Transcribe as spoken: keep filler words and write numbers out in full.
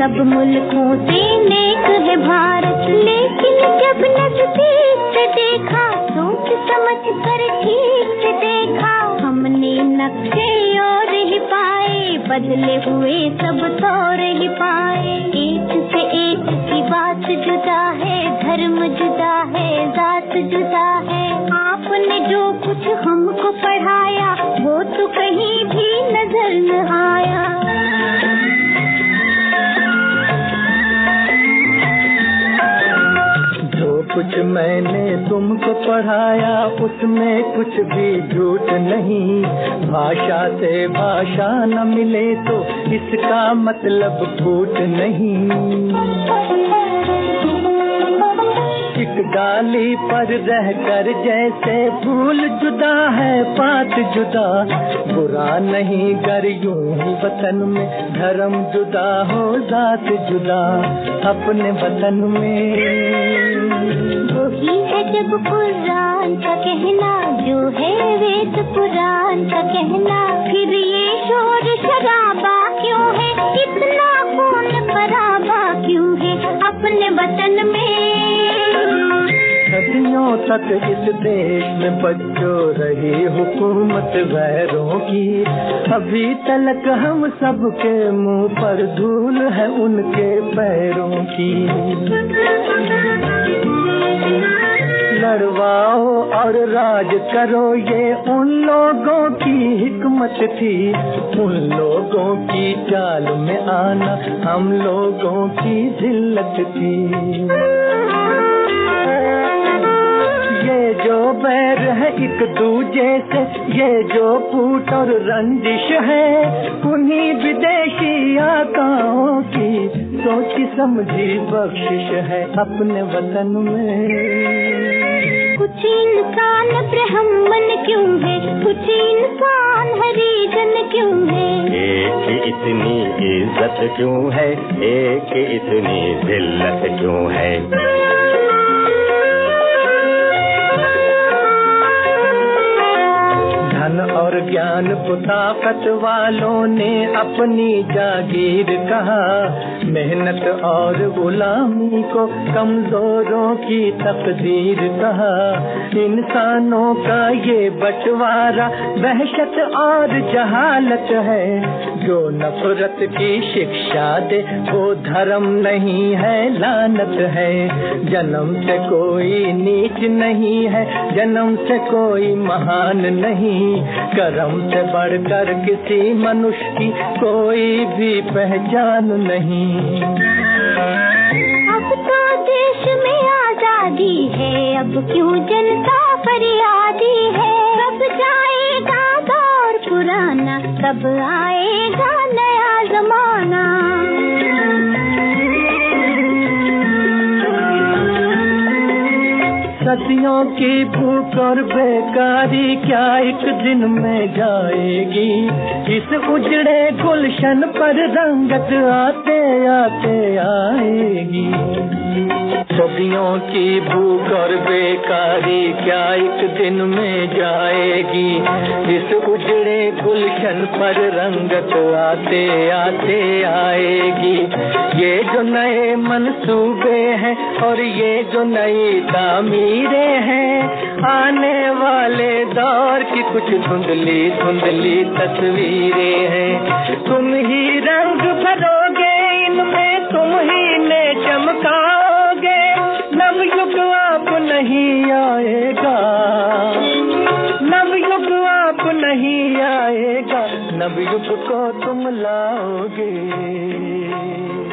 सब मुल्कों से नेक है भारत, लेकिन जब नजदीक से देखा, सोच समझ कर ठीक से देखा, हमने नक्शे और ही पाए, बदले हुए सब तौर ही पाए। एक से एक की बात जुदा है, धर्म जुदा है, जात जुदा है। आपने जो कुछ हमको पढ़ाया, वो तो कहीं भी नजर न आया। कुछ मैंने तुमको पढ़ाया, उसमें कुछ भी झूठ नहीं। भाषा से भाषा न मिले तो इसका मतलब फूट नहीं। एक डाली पर रहकर जैसे फूल जुदा है पात जुदा, बुरा नहीं गर यूं ही वतन में धर्म जुदा हो जात जुदा। अपने वतन में वही है जब कुरान का कहना, जो है वेद पुराण का कहना, फिर ये शोर शराबा क्यों है, इतना खून खराबा क्यों है अपने वतन में। सदियों तक इस देश में बच्चों रही हुकूमत गैरों की, अभी तक हम सबके मुंह पर धूल है उनके पैरों की। लड़वाओ और राज करो ये उन लोगों की हिकमत थी, उन लोगों की चाल में आना हम लोगों की जिल्लत थी। ये जो बैर है एक दूजे से, ये जो फूट और रंजिश है, उन्हीं विदेशी आकाओं की सोची समझी बख्शिश है अपने वतन में। कुछ इंसान ब्राह्मण क्यों है, कुछ इंसान हरिजन क्यों है, एक इतनी इज्जत क्यों है, एक इतनी जिल्लत क्यों है। धन और ज्ञान को ताकत वालों ने अपनी जागीर कहा, मेहनत और गुलामी को कमजोरों की तकदीर कहा। इंसानों का ये बंटवारा वहशत और जहालत है, जो नफरत की शिक्षा दे वो धर्म नहीं है लानत है। जन्म से कोई नीच नहीं है, जन्म से कोई महान नहीं, कर्म से बढ़कर किसी मनुष्य की कोई भी पहचान नहीं। अब तो देश में आजादी है, अब क्यों जनता फरियादी है। कब जाएगा दौर पुराना, कब आएगा नया जमाना। सदियों की भूख और बेकारी क्या एक दिन में जाएगी, इस उजड़े गुलशन पर रंगत आते आते आएगी। सदियों की भूख और बेकारी क्या एक दिन में जाएगी, इस उजड़े गुलशन पर रंगत आते आते आएगी। ये जो नए मंसूबे हैं और ये जो नई तामीरें हैं, आने वाले दौर की कुछ धुंधली धुंधली तस्वीरें हैं। तुम ही रंग भरोगे इनमें, तुम ही ने चमकाओगे, नवयुग आप नहीं आएगा, नवयुग आप नहीं आएगा, नवयुग को तुम लाओगे।